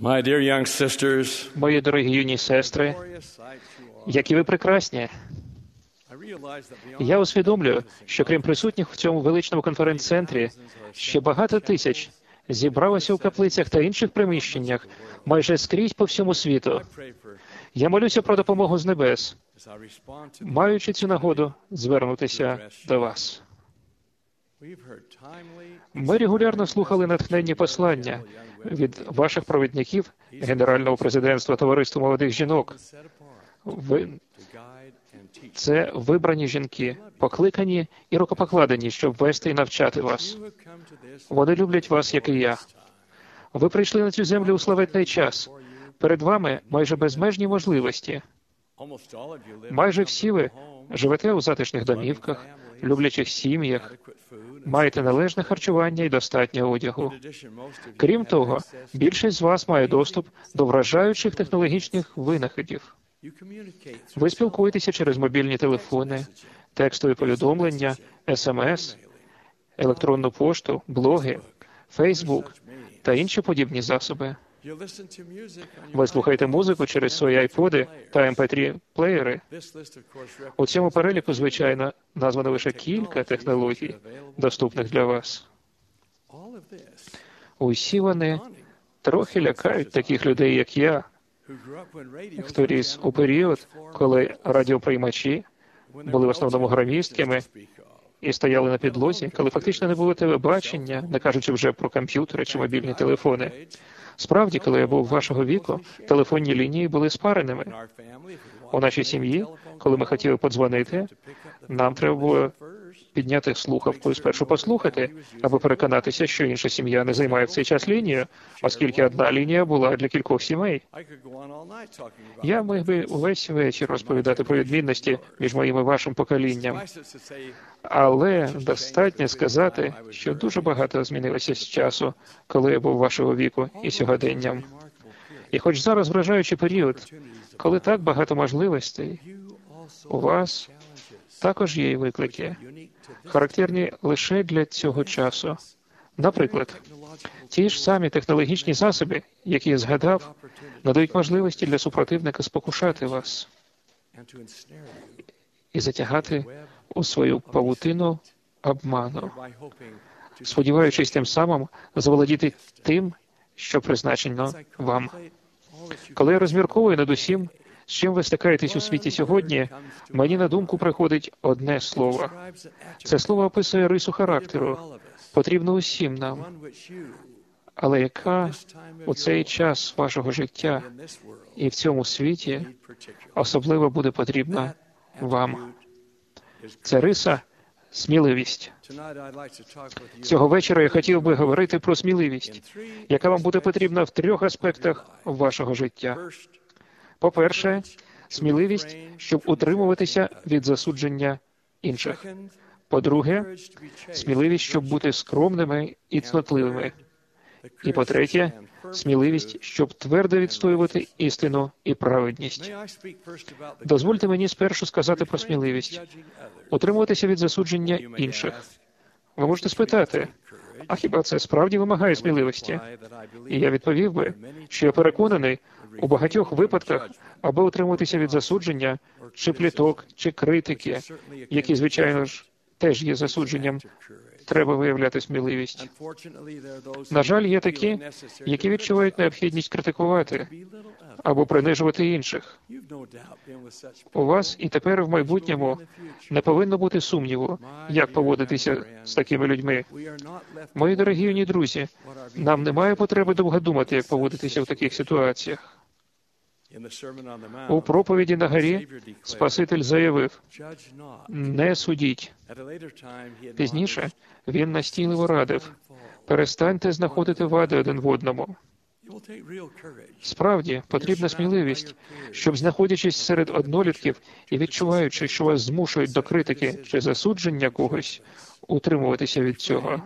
My dear young sisters, Мої дорогі юні сестри, які ви прекрасні. Я усвідомлюю, що крім присутніх в цьому величному конференц-центрі, ще багато тисяч зібралося у каплицях та інших приміщеннях майже скрізь по всьому світу. Я молюся про допомогу з небес, маючи цю нагоду звернутися до вас. Ми регулярно слухали натхненні послання від ваших провідників, Генерального президентства Товариства молодих жінок. Це вибрані жінки, покликані і рукопокладені, щоб вести і навчати вас. Вони люблять вас, як і я. Ви прийшли на цю землю у славетний час. Перед вами майже безмежні можливості. Майже всі ви живете у затишних домівках, люблячих сім'ях, маєте належне харчування і достатньо одягу. Крім того, більшість з вас має доступ до вражаючих технологічних винаходів. Ви спілкуєтеся через мобільні телефони, текстові повідомлення, СМС, електронну пошту, блоги, Фейсбук та інші подібні засоби. Ви слухаєте музику через свої айподи та MP3-плеєри. У цьому переліку, звичайно, названо лише кілька технологій, доступних для вас. Усі вони трохи лякають таких людей, як я, хто ріс у період, коли радіоприймачі були в основному громісткими і стояли на підлозі, коли фактично не було телебачення, не кажучи вже про комп'ютери чи мобільні телефони. Справді, коли я був вашого віку, телефонні лінії були спареними. У нашій сім'ї, коли ми хотіли подзвонити, нам треба було підняти слухавку і спершу послухати, аби переконатися, що інша сім'я не займає в цей час лінію, оскільки одна лінія була для кількох сімей. Я міг би увесь вечір розповідати про відмінності між моїм і вашим поколінням. Але достатньо сказати, що дуже багато змінилося з часу, коли я був вашого віку і сьогоденням. І хоч зараз вражаючий період, коли так багато можливостей, у вас також є й виклики, характерні лише для цього часу. Наприклад, ті ж самі технологічні засоби, які я згадав, надають можливості для супротивника спокушати вас і затягати у свою павутину обману, сподіваючись тим самим заволодіти тим, що призначено вам. Коли я розмірковую над усім, з чим ви стикаєтесь у світі сьогодні, мені на думку приходить одне слово. Це слово описує рису характеру, потрібну усім нам, але яка у цей час вашого життя і в цьому світі особливо буде потрібна вам. Це риса – сміливість. Цього вечора я хотів би говорити про сміливість, яка вам буде потрібна в 3 аспектах вашого життя. По-перше, сміливість, щоб утримуватися від засудження інших. По-друге, сміливість, щоб бути скромними і цнотливими. І по-третє, сміливість, щоб твердо відстоювати істину і праведність. Дозвольте мені спершу сказати про сміливість. Утримуватися від засудження інших. Ви можете спитати, а хіба це справді вимагає сміливості? І я відповів би, що я переконаний, у багатьох випадках, аби утримуватися від засудження, чи пліток, чи критики, які, звичайно ж, теж є засудженням, треба виявляти сміливість. На жаль, є такі, які відчувають необхідність критикувати або принижувати інших. У вас і тепер, і в майбутньому не повинно бути сумніву, як поводитися з такими людьми. Мої дорогі юні друзі, нам немає потреби довго думати, як поводитися в таких ситуаціях. У проповіді на горі Спаситель заявив: «Не судіть». Пізніше він настійливо радив: «Перестаньте знаходити вади один в одному». Справді, потрібна сміливість, щоб, знаходячись серед однолітків і відчуваючи, що вас змушують до критики чи засудження когось, утримуватися від цього.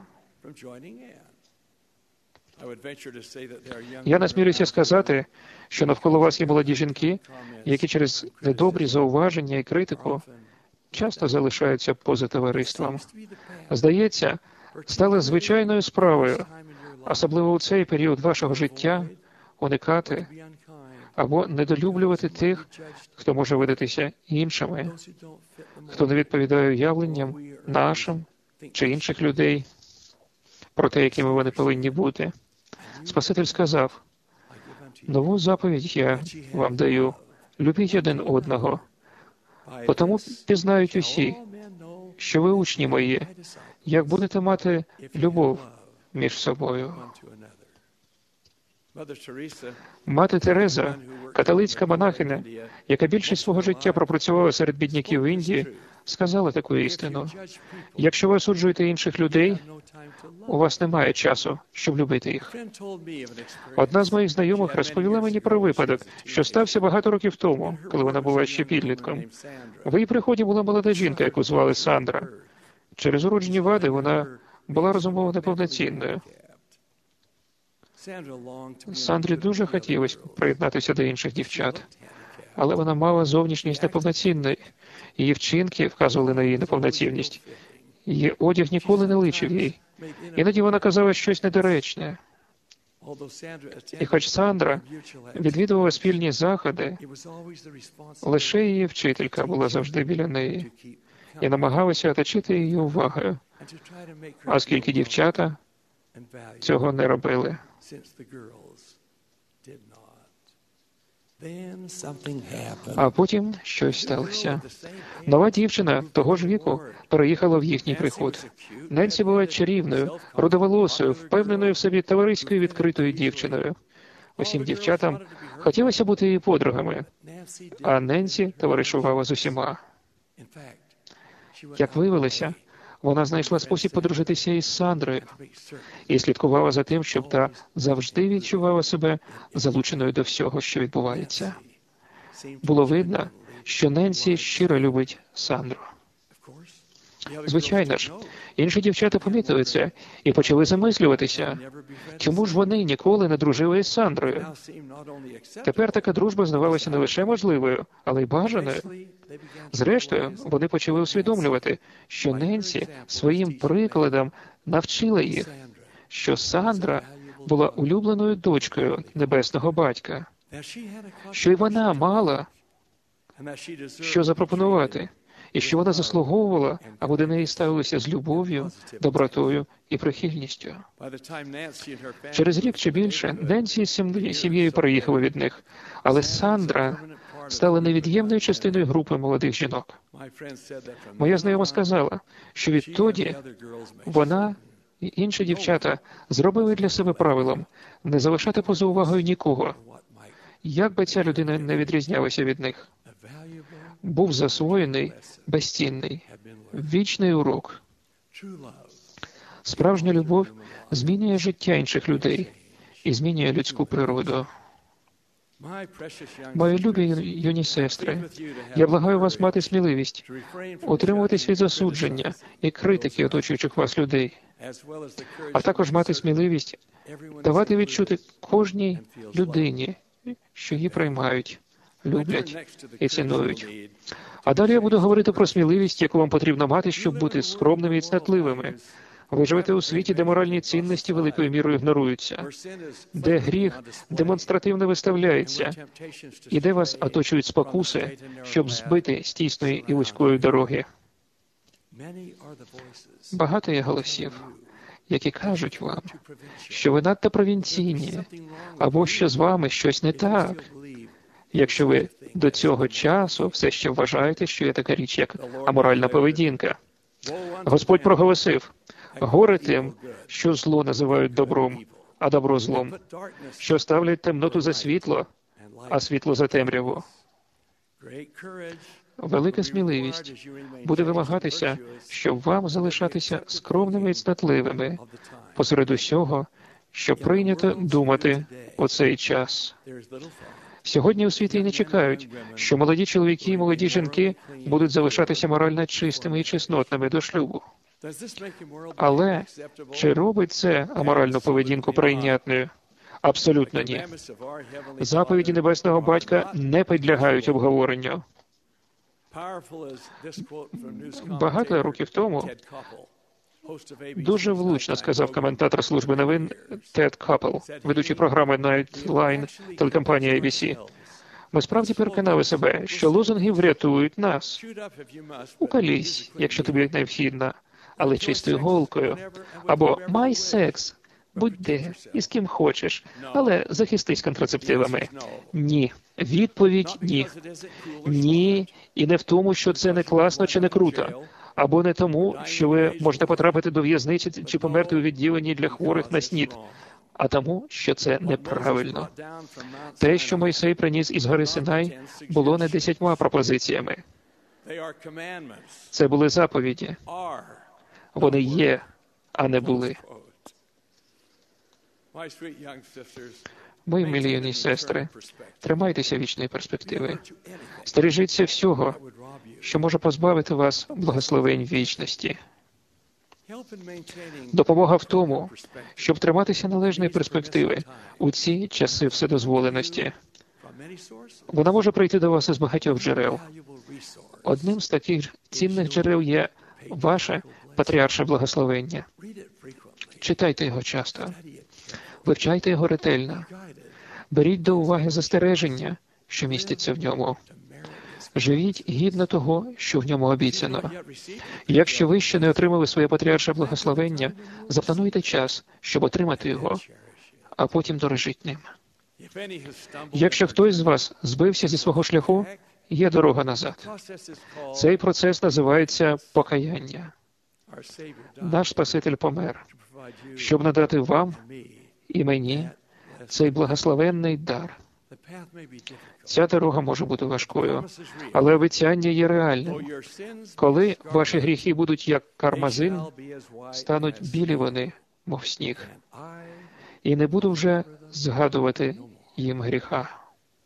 Я насмілюся сказати, що навколо вас є молоді жінки, які через недобрі зауваження і критику часто залишаються поза товариством. Здається, стали звичайною справою, особливо у цей період вашого життя, уникати або недолюблювати тих, хто може видатися іншими, хто не відповідає уявленням нашим чи інших людей про те, якими вони повинні бути. Спаситель сказав: «Нову заповідь я вам даю, любіть один одного, потому пізнають усі, що ви учні мої, як будете мати любов між собою». Мати Тереза, католицька монахиня, яка більшість свого життя пропрацювала серед бідняків в Індії, сказала таку істину: «Якщо ви осуджуєте інших людей, у вас немає часу, щоб любити їх». Одна з моїх знайомих розповіла мені про випадок, що стався багато років тому, коли вона була ще підлітком. В її приході була молода жінка, яку звали Сандра. Через уроджені вади вона була розумово неповноцінною. Сандрі дуже хотілося приєднатися до інших дівчат, але вона мала зовнішність неповноцінної. Її вчинки вказували на її неповноцінність. Її одяг ніколи не личив їй. Іноді вона казала щось недоречне. І хоч Сандра відвідувала спільні заходи, лише її вчителька була завжди біля неї і намагалася оточити її увагою, оскільки дівчата цього не робили. А потім щось сталося. Нова дівчина того ж віку переїхала в їхній приход. Ненсі була чарівною, рудоволосою, впевненою в собі товариською відкритою дівчиною. Усім дівчатам хотілося бути її подругами, а Ненсі товаришувала з усіма. Як виявилося, вона знайшла спосіб подружитися із Сандрою і слідкувала за тим, щоб та завжди відчувала себе залученою до всього, що відбувається. Було видно, що Ненсі щиро любить Сандру. Звичайно ж, інші дівчата помітили це і почали замислюватися, чому ж вони ніколи не дружили із Сандрою. Тепер така дружба здавалася не лише можливою, але й бажаною. Зрештою, вони почали усвідомлювати, що Ненсі своїм прикладом навчила їх, що Сандра була улюбленою дочкою Небесного Батька, що й вона мала що запропонувати, і що вона заслуговувала, аби до неї ставилися з любов'ю, добротою і прихильністю. Через рік чи більше Ненсі з сім'єю переїхала від них, але Сандра стала невід'ємною частиною групи молодих жінок. Моя знайома сказала, що відтоді вона і інші дівчата зробили для себе правилом не залишати поза увагою нікого, як би ця людина не відрізнялася від них. Був засвоєний, безцінний, вічний урок. Справжня любов змінює життя інших людей і змінює людську природу. Мої любі юні сестри, я благаю вас мати сміливість, утримуватись від засудження і критики оточуючих вас людей, а також мати сміливість давати відчути кожній людині, що її приймають, люблять і цінують. А далі я буду говорити про сміливість, яку вам потрібно мати, щоб бути скромними і цнотливими. Ви живете у світі, де моральні цінності великою мірою ігноруються, де гріх демонстративно виставляється, і де вас оточують спокуси, щоб збити з тісної і вузької дороги. Багато є голосів, які кажуть вам, що ви надто провінційні, або що з вами щось не так, якщо ви до цього часу все ще вважаєте, що є така річ, як аморальна поведінка. Господь проголосив: горе тим, що зло називають добром, а добро злом, що ставлять темноту за світло, а світло за темряву. Велика сміливість буде вимагатися, щоб вам залишатися скромними і цнотливими посеред усього, що прийнято думати у цей час. Сьогодні у світі не чекають, що молоді чоловіки і молоді жінки будуть залишатися морально чистими і чеснотними до шлюбу. Але чи робить це аморальну поведінку прийнятною? Абсолютно ні. Заповіді Небесного Батька не підлягають обговоренню. Багато років тому Дуже влучно сказав коментатор служби новин Тед Капел, ведучий програми Nightline телекомпанії ABC. Ми справді переконали себе, що лозунги врятують нас. Уколись, якщо тобі необхідно, але чистою голкою. Або «Май секс», будь-де, і з ким хочеш, але захистись контрацептивами. Ні. Відповідь – ні. Ні, і не в тому, що це не класно чи не круто. Або не тому, що ви можете потрапити до в'язниці чи померти у відділенні для хворих на СНІД, а тому, що це неправильно. Те, що Мойсей приніс із гори Синай, було не 10 пропозиціями. Це були заповіді. Вони є, а не були. Мої милі юні сестри, тримайтеся вічної перспективи. Стережіться всього, що може позбавити вас благословень вічності. Допомога в тому, щоб триматися належної перспективи у ці часи вседозволеності. Вона може прийти до вас із багатьох джерел. Одним з таких цінних джерел є ваше патріарше благословення. Читайте його часто. Вивчайте його ретельно. Беріть до уваги застереження, що містяться в ньому. Живіть гідно того, що в ньому обіцяно. Якщо ви ще не отримали своє патріарше благословення, заплануйте час, щоб отримати його, а потім дорожіть ним. Якщо хтось з вас збився зі свого шляху, є дорога назад. Цей процес називається покаяння. Наш Спаситель помер, щоб надати вам і мені цей благословенний дар. Ця дорога може бути важкою, але обіцяння є реальним. Коли ваші гріхи будуть як кармазин, стануть білі вони, мов сніг. І не буду вже згадувати їм гріха.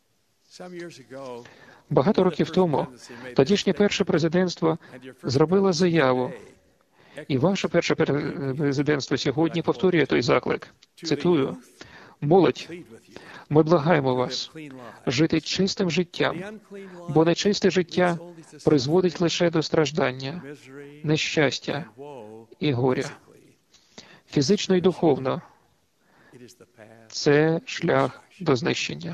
Багато років тому тодішнє перше президентство зробило заяву, і ваше перше президентство сьогодні повторює той заклик. Цитую: «Молодь, ми благаємо вас жити чистим життям, бо нечисте життя призводить лише до страждання, нещастя і горя. Фізично і духовно це шлях до знищення».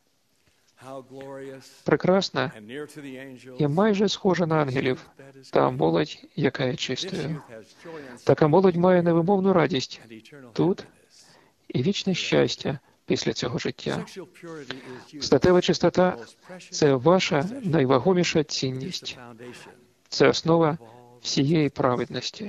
Прекрасна і майже схожа на ангелів та молодь, яка є чистою. Така молодь має невимовну радість тут і вічне щастя після цього життя. Статева чистота – це ваша найвагоміша цінність. Це основа всієї праведності.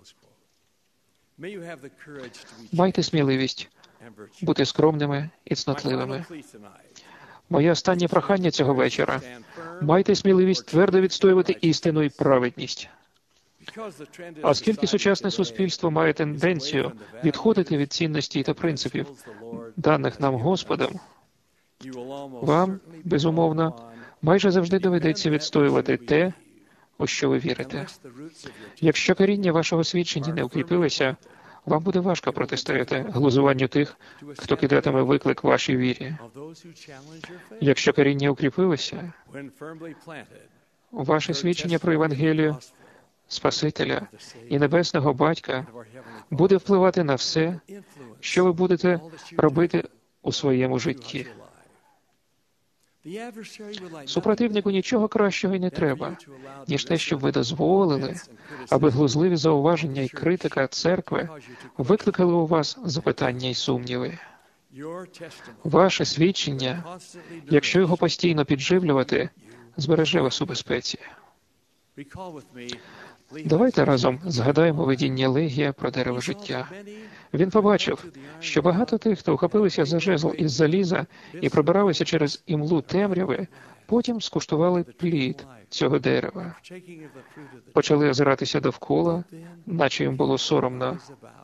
Майте сміливість бути скромними і цнотливими. Моє останнє прохання цього вечора – майте сміливість твердо відстоювати істину і праведність. Оскільки сучасне суспільство має тенденцію відходити від цінностей та принципів, даних нам Господом, вам, безумовно, майже завжди доведеться відстоювати те, у що ви вірите. Якщо коріння вашого свідчення не укріпилося, вам буде важко протистояти глузуванню тих, хто кидатиме виклик вашій вірі. Якщо коріння укріпилося, ваше свідчення про Євангелію, Спасителя і Небесного Батька буде впливати на все, що ви будете робити у своєму житті. Супротивнику нічого кращого й не треба, ніж те, щоб ви дозволили, аби глузливі зауваження і критика церкви викликали у вас запитання й сумніви. Ваше свідчення, якщо його постійно підживлювати, збереже вас у безпеці. Давайте разом згадаємо видіння Легія про дерево життя. Він побачив, що багато тих, хто ухопилися за жезл із заліза і пробиралися через імлу темряви, потім скуштували плід цього дерева. Почали озиратися довкола, наче їм було соромно.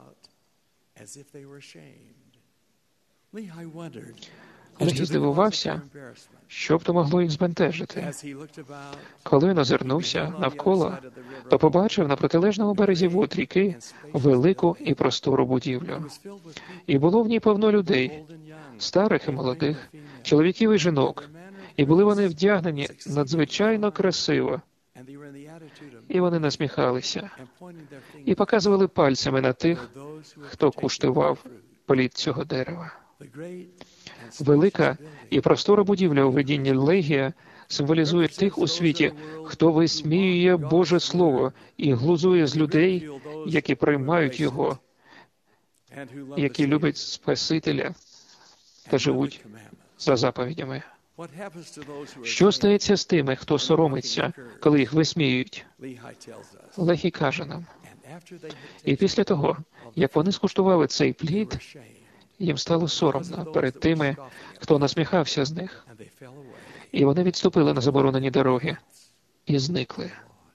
Легій здивувався, що б то могло їх збентежити. Коли він озирнувся навколо, то побачив на протилежному березі вод ріки велику і простору будівлю. І було в ній повно людей, старих і молодих, чоловіків і жінок, і були вони вдягнені надзвичайно красиво. і вони насміхалися, і показували пальцями на тих, хто куштував плід цього дерева. Велика і простора будівля у видінні Легія символізує тих у світі, хто висміює Боже Слово і глузує з людей, які приймають Його, які люблять Спасителя та живуть за заповідями. Що стається з тими, хто соромиться, коли їх висміюють? Легій каже нам, і після того, як вони скуштували цей плід, їм стало соромно перед тими, хто насміхався з них. І вони відступили на заборонені дороги і зникли.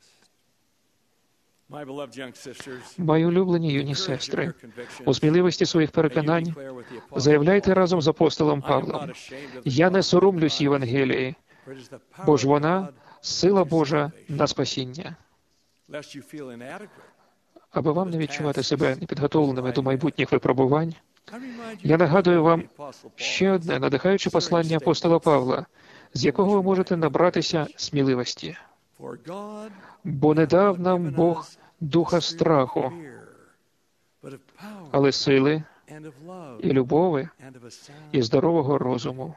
Мої улюблені юні сестри, у сміливості своїх переконань заявляйте разом з апостолом Павлом: «Я не соромлюсь Євангелії, бо ж вона – сила Божа на спасіння». Аби вам не відчувати себе непідготовленими до майбутніх випробувань, я нагадую вам ще одне надихаюче послання апостола Павла, з якого ви можете набратися сміливості. «Бо не дав нам Бог духа страху, але сили і любові і здорового розуму».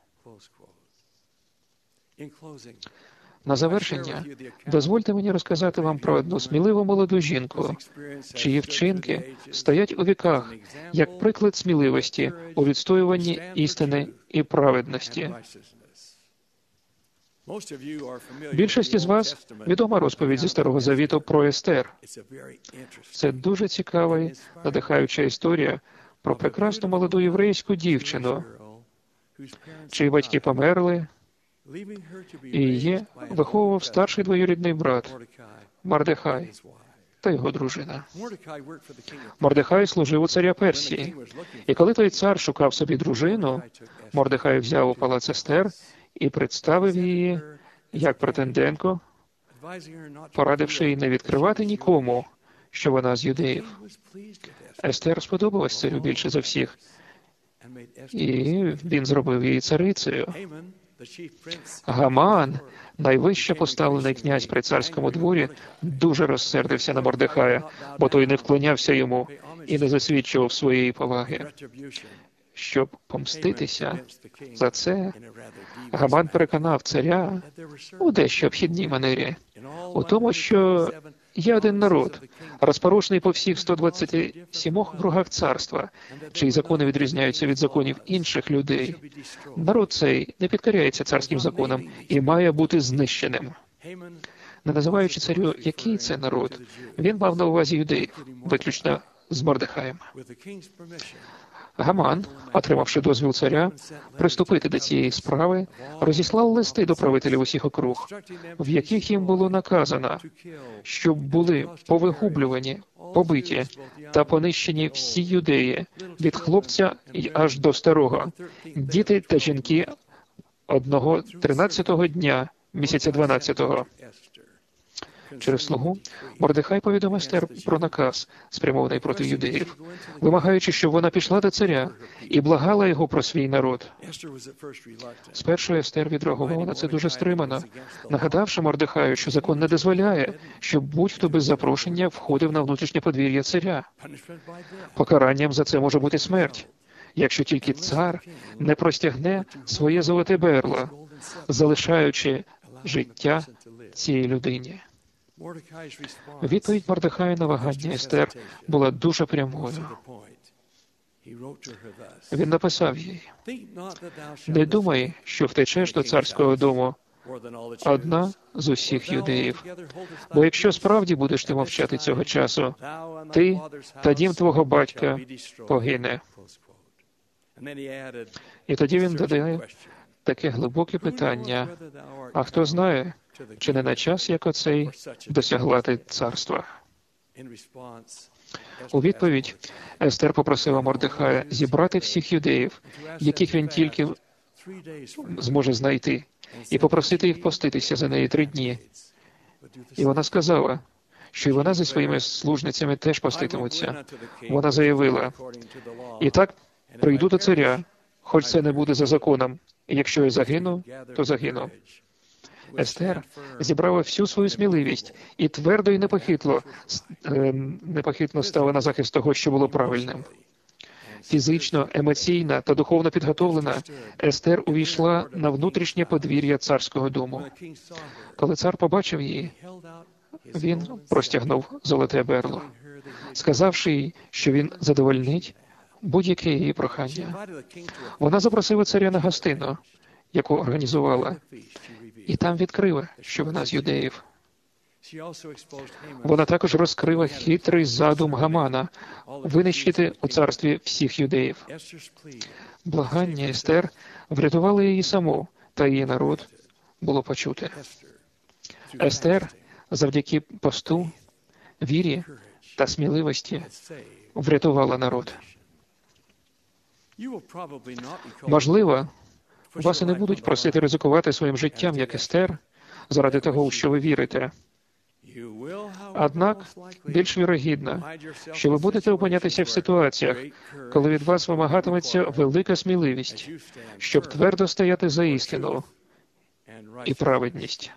На завершення, дозвольте мені розказати вам про одну сміливу молоду жінку, чиї вчинки стоять у віках, як приклад сміливості у відстоюванні істини і праведності. Більшості з вас відома розповідь зі Старого Завіту про Естер. Це дуже цікава і надихаюча історія про прекрасну молоду єврейську дівчину, чиї батьки померли, і її виховував старший двоюрідний брат Мордехай та його дружина. Мордехай служив у царя Персії, і коли той цар шукав собі дружину, Мордехай взяв у палац Естер і представив її як претендентку, порадивши їй не відкривати нікому, що вона з юдеїв. Естер сподобалась царю більше за всіх, і він зробив її царицею. Гаман, найвище поставлений князь при царському дворі, дуже розсердився на Мордехая, бо той не вклонявся йому і не засвідчував своєї поваги. Щоб помститися за це, Гаман переконав царя у дещо обхідній манері, у тому, що є один народ, розпорошений по всіх 127 округах царства, чиї закони відрізняються від законів інших людей. Народ цей не підкоряється царським законам і має бути знищеним. Не називаючи царю, який це народ, він мав на увазі юдеїв, виключно з Мордехаєм. Гаман, отримавши дозвіл царя приступити до цієї справи, розіслав листи до правителів усіх округ, в яких їм було наказано, щоб були повигублювані, побиті та понищені всі юдеї, від хлопця й аж до старого, діти та жінки одного 13-го дня, місяця 12-го. Через слугу Мордехай повідомив Естер про наказ, спрямований проти юдеїв, вимагаючи, щоб вона пішла до царя і благала його про свій народ. Спершу Естер відреагувала на це дуже стримано, нагадавши Мордехаю, що закон не дозволяє, щоб будь-хто без запрошення входив на внутрішнє подвір'я царя. Покаранням за це може бути смерть, якщо тільки цар не простягне своє золоте берло, залишаючи життя цій людині. Відповідь Мордехая на вагання Естер була дуже прямою. Він написав їй: «Не думай, що втечеш до царського дому одна з усіх юдеїв. Бо якщо справді будеш ти мовчати цього часу, ти та дім твого батька погине». І тоді він додає таке глибоке питання: «А хто знає, чи не на час, як оцей, досягла ти царства?» У відповідь Естер попросила Мордехая зібрати всіх юдеїв, яких він тільки зможе знайти, і попросити їх поститися за неї 3 дні. І вона сказала, що й вона зі своїми служницями теж поститимуться. Вона заявила: «І так прийду до царя, хоч це не буде за законом, і якщо я загину, то загину». Естер зібрала всю свою сміливість і твердо і непохитно стала на захист того, що було правильним. Фізично, емоційна та духовно підготовлена, Естер увійшла на внутрішнє подвір'я царського дому. Коли цар побачив її, він простягнув золоте берло, сказавши їй, що він задовольнить будь-яке її прохання. Вона запросила царя на гостину, яку організувала, і там відкрила, що вона з юдеїв. Вона також розкрила хитрий задум Гамана винищити у царстві всіх юдеїв. Благання Естер врятувало її саму, та її народ було почуте. Естер завдяки посту, вірі та сміливості врятувала народ. Можливо, вас і не будуть просити ризикувати своїм життям, як Естер, заради того, у що ви вірите. Однак, більш вірогідно, що ви будете опинятися в ситуаціях, коли від вас вимагатиметься велика сміливість, щоб твердо стояти за істину і праведність.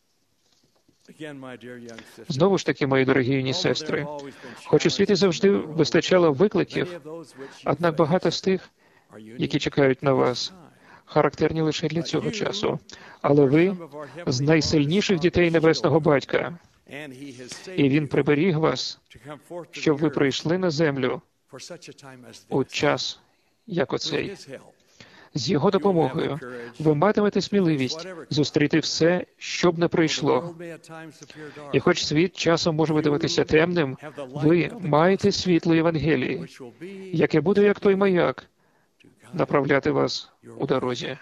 Знову ж таки, мої дорогі юні сестри, хоч у світі завжди вистачало викликів, однак багато з тих, які чекають на вас, характерні лише для цього часу. Але ви з найсильніших дітей Небесного Батька, і Він приберіг вас, щоб ви прийшли на землю у час, як оцей. З Його допомогою ви матимете сміливість зустріти все, що б не прийшло. І хоч світ часом може видаватися темним, ви маєте світло Євангелії, яке буде, як той маяк, направляти вас у дорозі.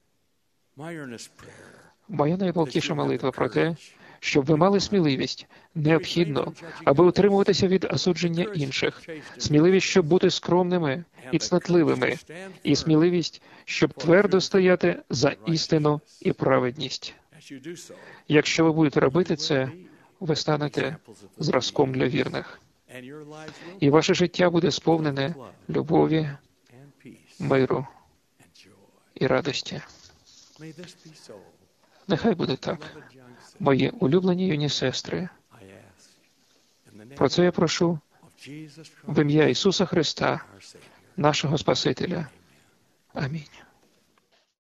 Моя найпалкіша молитва про те, щоб ви мали сміливість, необхідно, аби утримуватися від осудження інших, сміливість, щоб бути скромними і цнотливими, і сміливість, щоб твердо стояти за істину і праведність. Якщо ви будете робити це, ви станете зразком для вірних. І ваше життя буде сповнене любові, миру і радості. Нехай буде так. Мої улюблені юні сестри, про це я прошу в ім'я Ісуса Христа, нашого Спасителя. Амінь.